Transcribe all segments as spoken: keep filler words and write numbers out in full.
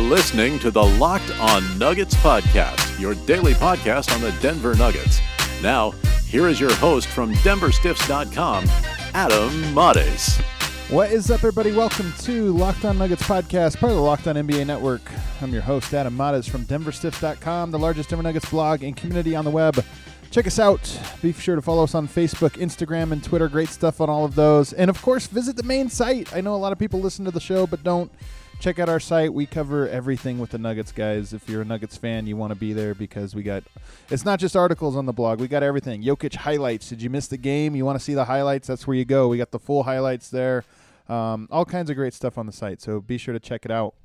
listening to the Locked On Nuggets podcast, your daily podcast on the Denver Nuggets. Now, here is your host from Denver Stiffs dot com, Adam Mares. What is up, everybody? Welcome to Locked On Nuggets podcast, part of the Locked On N B A Network. I'm your host, Adam Mares from Denver Stiffs dot com, the largest Denver Nuggets blog and community on the web. Check us out. Be sure to follow us on Facebook, Instagram, and Twitter. Great stuff on all of those. And, of course, visit the main site. I know a lot of people listen to the show but don't. Check out our site. We cover everything with the Nuggets, guys. If you're a Nuggets fan, you want to be there because we got – it's not just articles on the blog. We got everything. Jokic highlights. Did you miss the game? You want to see the highlights? That's where you go. We got the full highlights there. Um, all kinds of great stuff on the site, so be sure to check it out.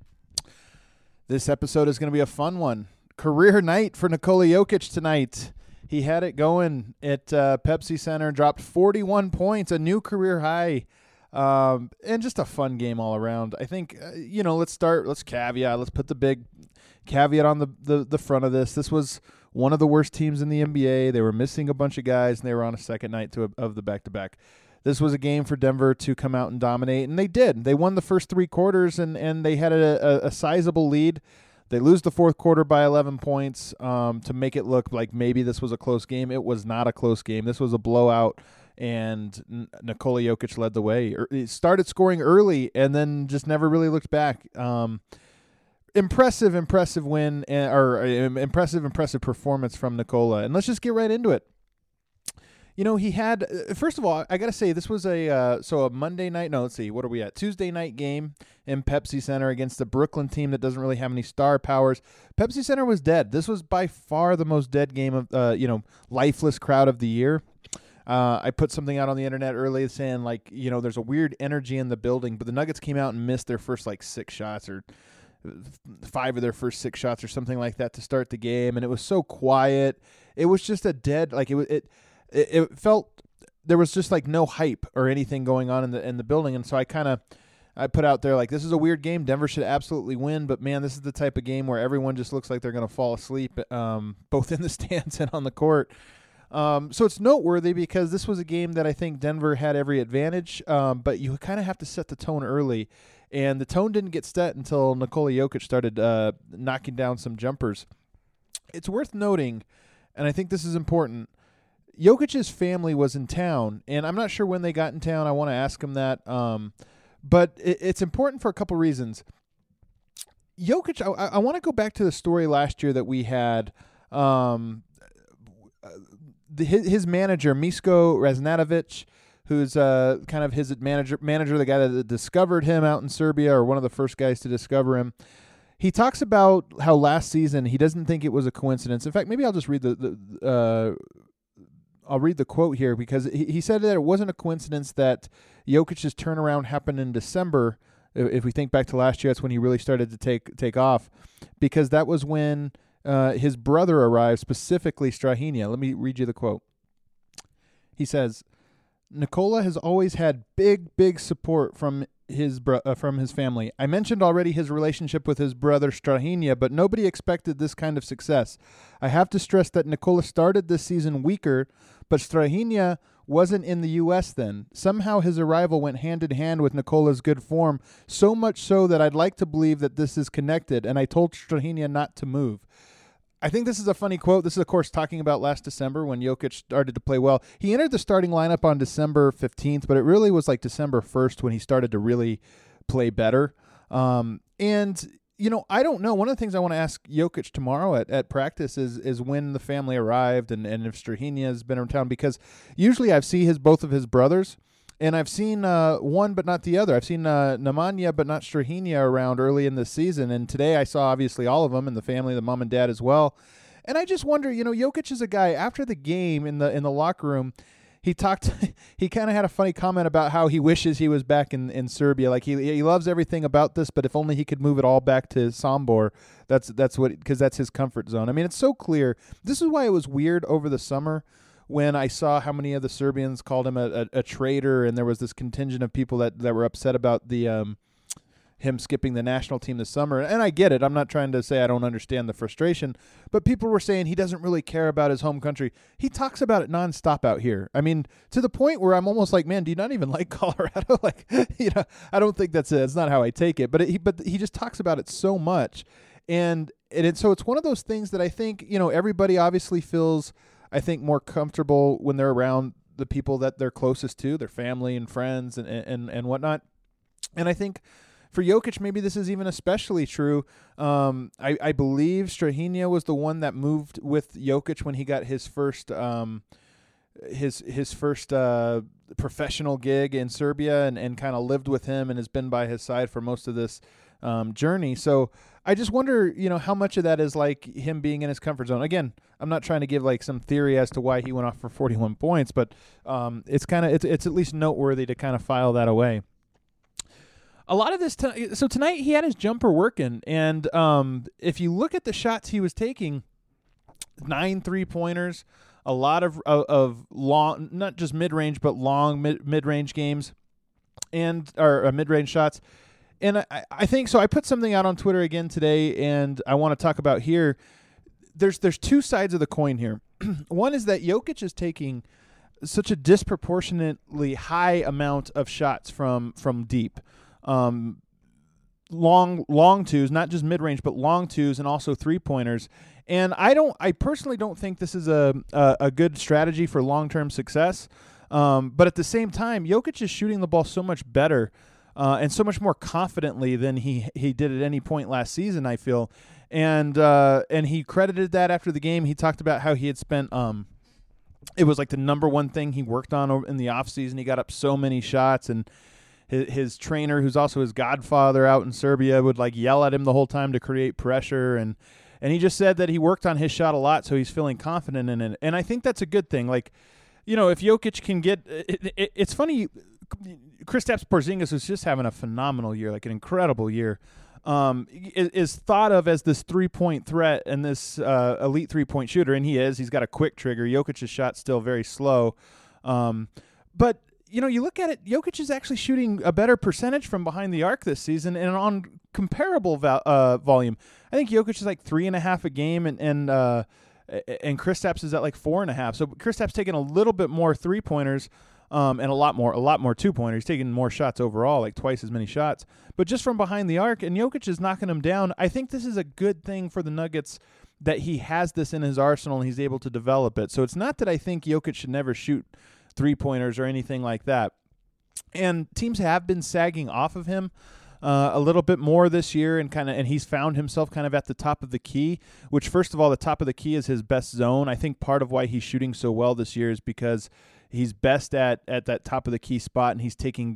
This episode is going to be a fun one. Career night for Nikola Jokic tonight. He had it going at uh, Pepsi Center, dropped forty-one points, a new career high. Um, and just a fun game all around. I think, uh, you know, let's start, let's caveat, let's put the big caveat on the, the, the front of this. This was one of the worst teams in the N B A. They were missing a bunch of guys, and they were on a second night to a, of the back-to-back. This was a game for Denver to come out and dominate, and they did. They won the first three quarters, and, and they had a, a, a sizable lead. They lose the fourth quarter by eleven points um, to make it look like maybe this was a close game. It was not a close game. This was a blowout. And N- Nikola Jokic led the way. He started scoring early and then just never really looked back. Um, impressive, impressive win, uh, or uh, impressive, impressive performance from Nikola. And let's just get right into it. You know, he had, uh, first of all, I got to say, this was a, uh, so a Monday night, no, let's see, what are we at? Tuesday night game in Pepsi Center against the Brooklyn team that doesn't really have any star powers. Pepsi Center was dead. This was by far the most dead game of, uh, you know, lifeless crowd of the year. Uh, I put something out on the internet earlier saying, like, you know, there's a weird energy in the building, but the Nuggets came out and missed their first, like, six shots or five of their first six shots or something like that to start the game, and it was so quiet. It was just a dead, like, it was, it, it, it felt, there was just, like, no hype or anything going on in the in the building, and so I kind of, I put out there, like, this is a weird game. Denver should absolutely win, but, man, this is the type of game where everyone just looks like they're going to fall asleep, um, both in the stands and on the court. Um, so it's noteworthy because this was a game that I think Denver had every advantage, um, but you kind of have to set the tone early. And the tone didn't get set until Nikola Jokic started uh, knocking down some jumpers. It's worth noting, and I think this is important, Jokic's family was in town, and I'm not sure when they got in town. I want to ask him that. Um, but it, it's important for a couple reasons. Jokic, I, I want to go back to the story last year that we had. Um, The, his, his manager, Misko Raznatovic, who's uh, kind of his manager, manager, the guy that discovered him out in Serbia, or one of the first guys to discover him, he talks about how last season he doesn't think it was a coincidence. In fact, maybe I'll just read the, the uh, I'll read the quote here, because he, he said that it wasn't a coincidence that Jokic's turnaround happened in December. If we think back to last year, that's when he really started to take take off, because that was when Uh, his brother arrived, specifically Strahinja. Let me read you the quote. He says, Nikola has always had big, big support from his bro- uh, from his family. I mentioned already his relationship with his brother Strahinja, but nobody expected this kind of success. I have to stress that Nikola started this season weaker, but Strahinja wasn't in the U S then. Somehow his arrival went hand in hand with Nikola's good form, so much so that I'd like to believe that this is connected, and I told Strahinja not to move. I think this is a funny quote. This is, of course, talking about last December when Jokic started to play well. He entered the starting lineup on December fifteenth, but it really was like December first when he started to really play better. Um, and, you know, I don't know. One of the things I want to ask Jokic tomorrow at, at practice is is when the family arrived and, and if Strahinja has been in town, because usually I've seen his both of his brothers, and I've seen uh, one but not the other. I've seen uh, Nemanja but not Strahinja around early in the season, and today I saw obviously all of them and the family, the mom and dad as well. And I just wonder, you know, Jokic is a guy, after the game in the in the locker room, he talked, he kind of had a funny comment about how he wishes he was back in, in Serbia. Like he he loves everything about this, but if only he could move it all back to Sombor, that's that's what, because that's his comfort zone. I mean, it's so clear. This is why it was weird over the summer when I saw how many of the Serbians called him a, a, a traitor, and there was this contingent of people that, that were upset about the um, him skipping the national team this summer. And I get it. I'm not trying to say I don't understand the frustration, but people were saying he doesn't really care about his home country. He talks about it nonstop out here. I mean, to the point where I'm almost like, man, do you not even like Colorado? Like, you know, I don't think that's it. That's not how I take it. But it, he, but he just talks about it so much. And, and it, so it's one of those things that I think, you know, everybody obviously feels, I think, more comfortable when they're around the people that they're closest to, their family and friends and, and, and whatnot. And I think for Jokic, maybe this is even especially true. Um, I, I believe Strahinja was the one that moved with Jokic when he got his first um, his his first uh, professional gig in Serbia, and, and kind of lived with him and has been by his side for most of this um, journey. So I just wonder, you know, how much of that is like him being in his comfort zone. Again, I'm not trying to give like some theory as to why he went off for forty-one points, but um, it's kind of it's it's at least noteworthy to kind of file that away. A lot of this, t- so tonight he had his jumper working, and um, if you look at the shots he was taking, nine three-pointers, a lot of of, of long, not just mid-range, but long mid, mid-range games, and or uh, mid-range shots. And I, I think, so I put something out on Twitter again today, and I want to talk about here. There's there's two sides of the coin here. One is that Jokic is taking such a disproportionately high amount of shots from from deep. Um, long, long twos, not just mid-range, but long twos, and also three-pointers. And I don't, I personally don't think this is a a, a good strategy for long-term success. Um, but at the same time, Jokic is shooting the ball so much better uh, and so much more confidently than he he did at any point last season, I feel. And uh, and he credited that after the game. He talked about how he had spent. Um, it was like the number one thing he worked on in the offseason. He got up so many shots, and His, his trainer, who's also his godfather out in Serbia, would like yell at him the whole time to create pressure. And, and he just said that he worked on his shot a lot, so he's feeling confident in it. And I think that's a good thing. Like, you know, if Jokic can get it, it, it's funny, Kristaps Porzingis is just having a phenomenal year, like an incredible year. Um, is, is thought of as this three-point threat and this uh, elite three-point shooter, and he is. He's got a quick trigger. Jokic's shot's still very slow. Um, but you know, you look at it, Jokic is actually shooting a better percentage from behind the arc this season and on comparable val- uh, volume. I think Jokic is like three and a half a game, and and uh, and Kristaps is at like four and a half. So Kristaps taking a little bit more three pointers, um, and a lot more a lot more two pointers. He's taking more shots overall, like twice as many shots, but just from behind the arc. And Jokic is knocking him down. I think this is a good thing for the Nuggets that he has this in his arsenal and he's able to develop it. So it's not that I think Jokic should never shoot three-pointers or anything like that. And teams have been sagging off of him uh, a little bit more this year, and kind of, and he's found himself kind of at the top of the key, which, first of all, the top of the key is his best zone. I think part of why he's shooting so well this year is because he's best at, at that top of the key spot, and he's taking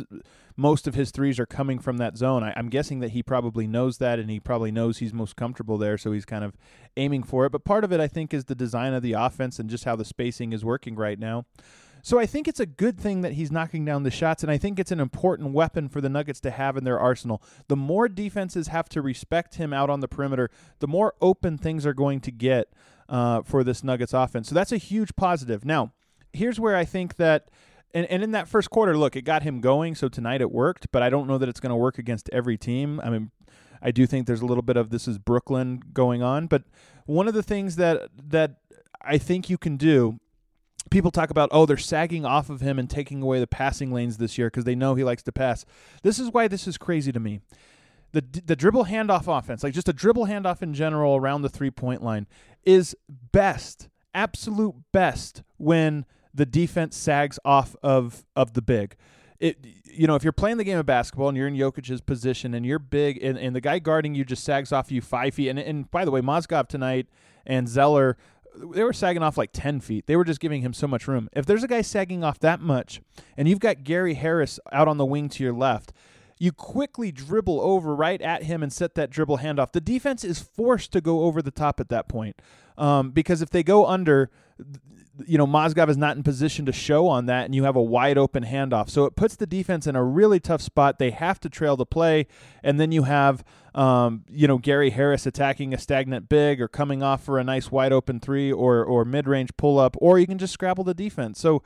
most of his threes are coming from that zone. I, I'm guessing that he probably knows that, and he probably knows he's most comfortable there, so he's kind of aiming for it. But part of it, I think, is the design of the offense and just how the spacing is working right now. So I think it's a good thing that he's knocking down the shots, and I think it's an important weapon for the Nuggets to have in their arsenal. The more defenses have to respect him out on the perimeter, the more open things are going to get uh, for this Nuggets offense. So that's a huge positive. Now, here's where I think that, and, and in that first quarter, look, it got him going, so tonight it worked, but I don't know that it's going to work against every team. I mean, I do think there's a little bit of this is Brooklyn going on, but one of the things that that I think you can do, people talk about, oh, they're sagging off of him and taking away the passing lanes this year because they know he likes to pass. This is why this is crazy to me. The the dribble handoff offense, like just a dribble handoff in general around the three-point line, is best, absolute best, when the defense sags off of, of the big. It, you know, if you're playing the game of basketball and you're in Jokic's position and you're big and, and the guy guarding you just sags off you five feet, and, and by the way, Mozgov tonight and Zeller, they were sagging off like ten feet. They were just giving him so much room. If there's a guy sagging off that much and you've got Gary Harris out on the wing to your left, you quickly dribble over right at him and set that dribble handoff. The defense is forced to go over the top at that point um, because if they go under, you know, Mozgov is not in position to show on that, and you have a wide open handoff. So it puts the defense in a really tough spot. They have to trail the play, and then you have, um, you know, Gary Harris attacking a stagnant big or coming off for a nice wide open three or or mid range pull up, or you can just scrabble the defense. So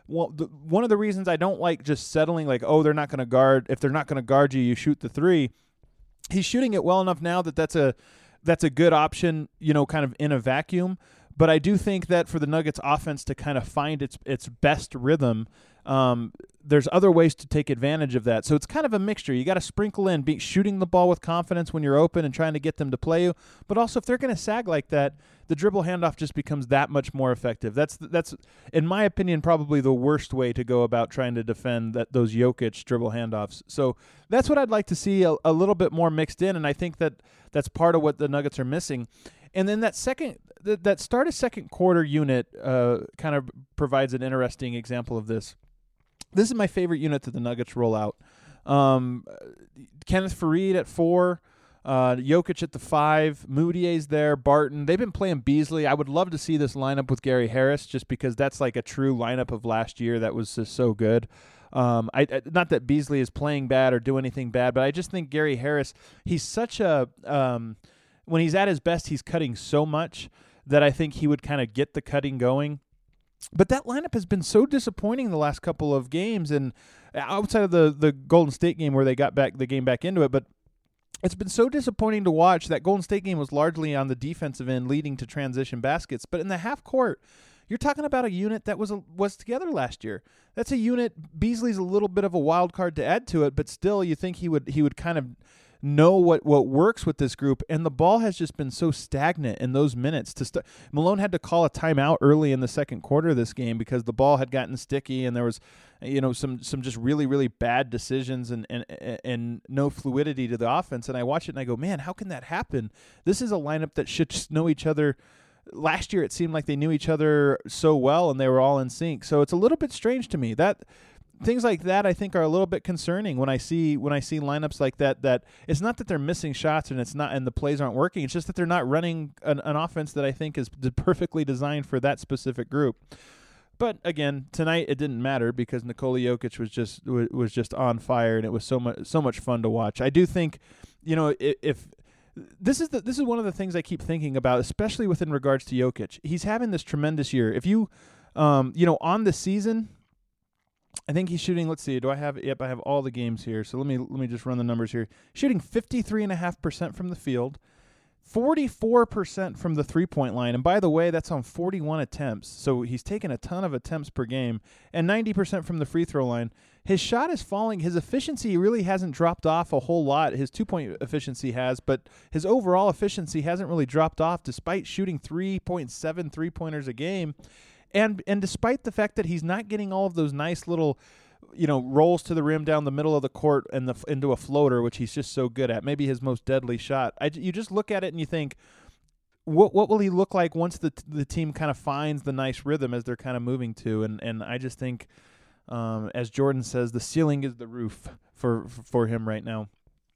well, the, one of the reasons I don't like just settling like, oh, they're not going to guard. If they're not going to guard you, you shoot the three. He's shooting it well enough now that that's a that's a good option, you know, kind of in a vacuum. But I do think that for the Nuggets offense to kind of find its its best rhythm, um, there's other ways to take advantage of that. So it's kind of a mixture. You got to sprinkle in be, shooting the ball with confidence when you're open and trying to get them to play you. But also, if they're going to sag like that, the dribble handoff just becomes that much more effective. That's, that's in my opinion, probably the worst way to go about trying to defend that those Jokic dribble handoffs. So that's what I'd like to see a, a little bit more mixed in, and I think that that's part of what the Nuggets are missing. And then that second, th- that start of second quarter unit uh, kind of provides an interesting example of this. This is my favorite unit that the Nuggets roll out. Um, Kenneth Faried at four, uh, Jokic at the five, Moutier's there, Barton. They've been playing Beasley. I would love to see this lineup with Gary Harris just because that's like a true lineup of last year that was just so good. Um, I, I not that Beasley is playing bad or do anything bad, but I just think Gary Harris, he's such a um, – when he's at his best, he's cutting so much that I think he would kind of get the cutting going. But that lineup has been so disappointing the last couple of games, and outside of the, the Golden State game where they got back the game back into it, but it's been so disappointing to watch. That Golden State game was largely on the defensive end, leading to transition baskets. But in the half court, you're talking about a unit that was a, was together last year. That's a unit. Beasley's a little bit of a wild card to add to it, but still, you think he would he would kind of know what, what works with this group, and the ball has just been so stagnant in those minutes. To st- Malone had to call a timeout early in the second quarter of this game because the ball had gotten sticky, and there was, you know, some some just really really bad decisions and and and no fluidity to the offense. And I watch it and I go, man, how can that happen? This is a lineup that should just know each other. Last year it seemed like they knew each other so well and they were all in sync. So it's a little bit strange to me that. Things like that I think are a little bit concerning when I see when I see lineups like that. That it's not that they're missing shots and it's not and the plays aren't working. It's just that they're not running an, an offense that I think is perfectly designed for that specific group. But again, tonight it didn't matter because Nikola Jokic was just was just on fire, and it was so much so much fun to watch. I do think, you know, if, if this is the this is one of the things I keep thinking about, especially within regards to Jokic. He's having this tremendous year. If you, um, you know, on the season. I think he's shooting, let's see, do I have, yep, I have all the games here. So let me let me just run the numbers here. Shooting fifty-three point five percent from the field, forty-four percent from the three-point line. And by the way, that's on forty-one attempts. So he's taken a ton of attempts per game, and ninety percent from the free throw line. His shot is falling. His efficiency really hasn't dropped off a whole lot. His two-point efficiency has, but his overall efficiency hasn't really dropped off despite shooting three point seven three-pointers a game. And and despite the fact that he's not getting all of those nice little, you know, rolls to the rim down the middle of the court and the into a floater, which he's just so good at, maybe his most deadly shot. I, you just look at it and you think, what what will he look like once the the team kind of finds the nice rhythm as they're kind of moving to? And and I just think, um, as Jordan says, the ceiling is the roof for for him right now.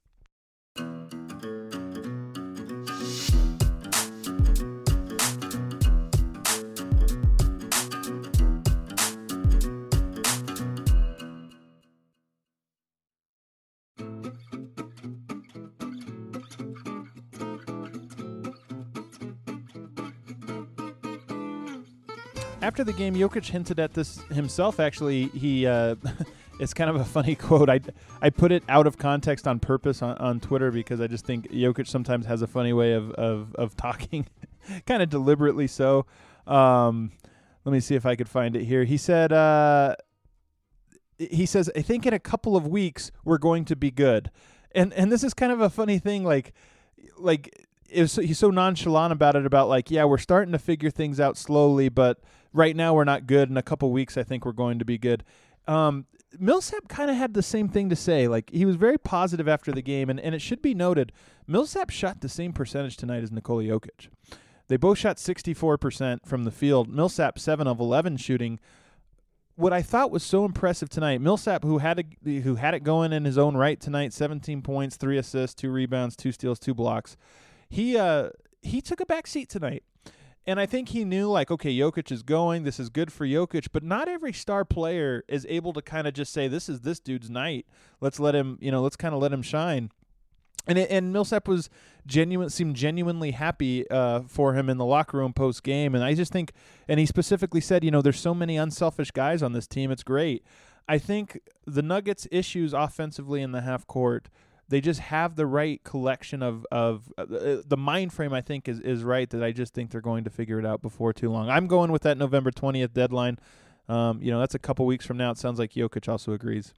After the game, Jokic hinted at this himself. Actually, he uh, it's kind of a funny quote. I, I put it out of context on purpose on, on Twitter because I just think Jokic sometimes has a funny way of of, of talking, kind of deliberately so. Um, let me see if I could find it here. He said, uh, he says, I think in a couple of weeks we're going to be good, and and this is kind of a funny thing, like like. It was, he's so nonchalant about it, about like, yeah, we're starting to figure things out slowly, but right now we're not good. In a couple weeks, I think we're going to be good. Um, Millsap kind of had the same thing to say. Like, he was very positive after the game, and, and it should be noted, Millsap shot the same percentage tonight as Nikola Jokic. They both shot sixty-four percent from the field. Millsap, seven of eleven shooting. What I thought was so impressive tonight, Millsap, who had a, who had it going in his own right tonight, seventeen points, three assists, two rebounds, two steals, two blocks. He uh he took a back seat tonight, and I think he knew, like, okay, Jokic is going, this is good for Jokic, but not every star player is able to kind of just say, this is this dude's night. Let's let him, you know, let's kind of let him shine. And it, and Millsap was genuine, seemed genuinely happy uh, for him in the locker room post game. And I just think, and he specifically said, you know, there's so many unselfish guys on this team. It's great. I think the Nuggets' issues offensively in the half court, they just have the right collection of of uh, the mind frame. I think is is right. That I just think they're going to figure it out before too long. I'm going with that November twentieth deadline. Um, you know, that's a couple weeks from now. It sounds like Jokic also agrees.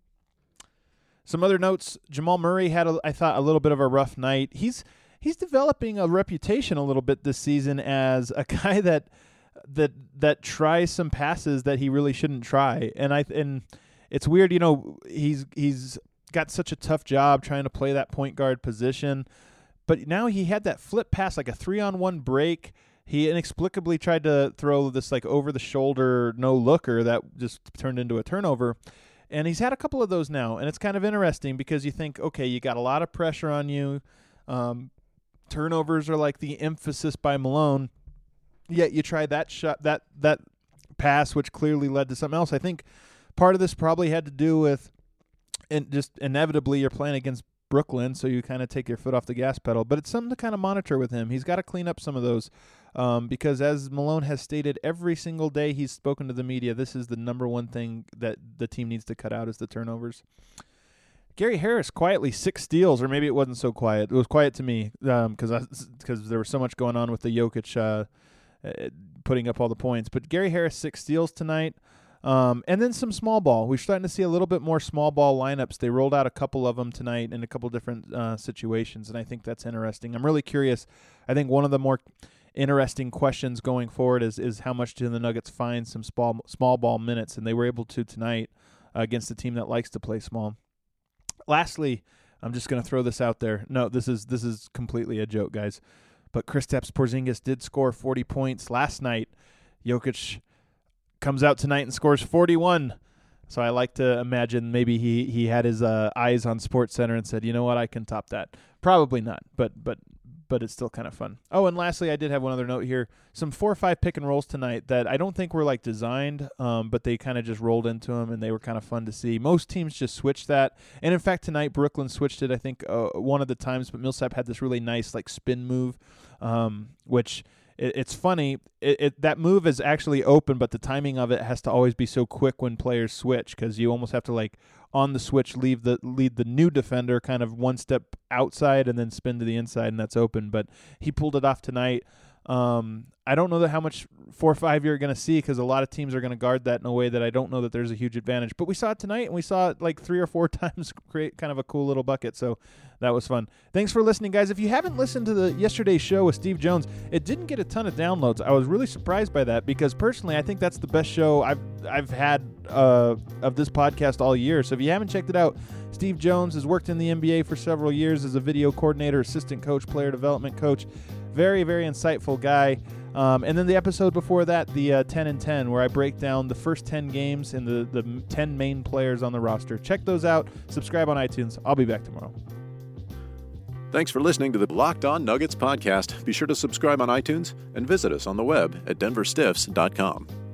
Some other notes: Jamal Murray had, a, I thought, a little bit of a rough night. He's he's developing a reputation a little bit this season as a guy that that that tries some passes that he really shouldn't try. And I and it's weird, you know, he's he's got such a tough job trying to play that point guard position, but now he had that flip pass, like a three on one break. He inexplicably tried to throw this like over the shoulder no looker that just turned into a turnover. And he's had a couple of those now, and it's kind of interesting because you think, okay, you got a lot of pressure on you. Um, turnovers are like the emphasis by Malone. Yet you try that shot, that that pass, which clearly led to something else. I think part of this probably had to do with, and just inevitably you're playing against Brooklyn, so you kind of take your foot off the gas pedal. But it's something to kind of monitor with him. He's got to clean up some of those. Um, because as Malone has stated every single day he's spoken to the media, this is the number one thing that the team needs to cut out is the turnovers. Gary Harris quietly six steals, or maybe it wasn't so quiet. It was quiet to me because um, because there was so much going on with the Jokic uh, uh, putting up all the points. But Gary Harris six steals tonight, um, and then some small ball. We're starting to see a little bit more small ball lineups. They rolled out a couple of them tonight in a couple different uh, situations, and I think that's interesting. I'm really curious. I think one of the more interesting questions going forward is is how much do the Nuggets find some small small ball minutes, and they were able to tonight uh, against a team that likes to play small. Lastly, I'm just going to throw this out there. No, this is this is completely a joke, guys. But Kristaps Porzingis did score forty points last night. Jokic comes out tonight and scores forty-one. So I like to imagine maybe he he had his uh, eyes on SportsCenter and said, you know what, I can top that. Probably not, but but. but it's still kind of fun. Oh, and lastly, I did have one other note here. Some four or five pick and rolls tonight that I don't think were like designed, um, but they kind of just rolled into them, and they were kind of fun to see. Most teams just switched that. And in fact, tonight, Brooklyn switched it, I think, uh, one of the times, but Millsap had this really nice like spin move, um, which it, it's funny. It, it that move is actually open, but the timing of it has to always be so quick when players switch because you almost have to like on the switch leave the lead the new defender kind of one step outside and then spin to the inside, and that's open. But he pulled it off tonight. Um, I don't know that how much four or five you're going to see because a lot of teams are going to guard that in a way that I don't know that there's a huge advantage. But we saw it tonight, and we saw it like three or four times create kind of a cool little bucket. So that was fun. Thanks for listening, guys. If you haven't listened to the yesterday's show with Steve Jones, it didn't get a ton of downloads. I was really surprised by that because personally I think that's the best show I've I've had uh, of this podcast all year. So if you haven't checked it out, Steve Jones has worked in the N B A for several years as a video coordinator, assistant coach, player development coach. Very, very insightful guy. Um, and then the episode before that, the uh, ten and ten, where I break down the first ten games and the, the ten main players on the roster. Check those out. Subscribe on iTunes. I'll be back tomorrow. Thanks for listening to the Locked On Nuggets podcast. Be sure to subscribe on iTunes and visit us on the web at denver stiffs dot com.